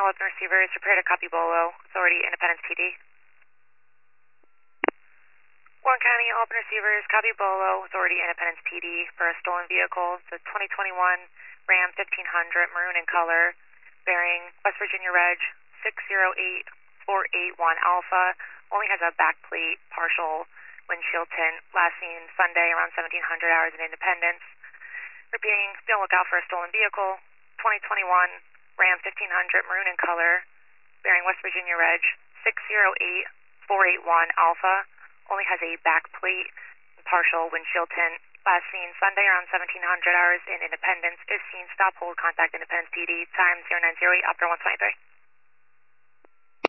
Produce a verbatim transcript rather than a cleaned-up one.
all open receivers, prepare to copy Bolo, Authority Independence P D. Warren County, all open receivers, copy Bolo, Authority Independence P D for a stolen vehicle. It's a twenty twenty-one Ram fifteen hundred, maroon in color, bearing West Virginia Reg six zero eight four eight one Alpha. Only has a back plate, partial windshield tint. Last seen Sunday around seventeen hundred hours in Independence. Repeating, be on lookout for a stolen vehicle. twenty twenty-one Ram fifteen hundred, maroon in color, bearing West Virginia Reg six zero eight four eight one Alpha. Only has a back plate, partial windshield tint. Last seen Sunday around seventeen hundred hours in Independence. Is seen stop hold contact Independence P D. Time zero nine zero eight, operator one twenty-three.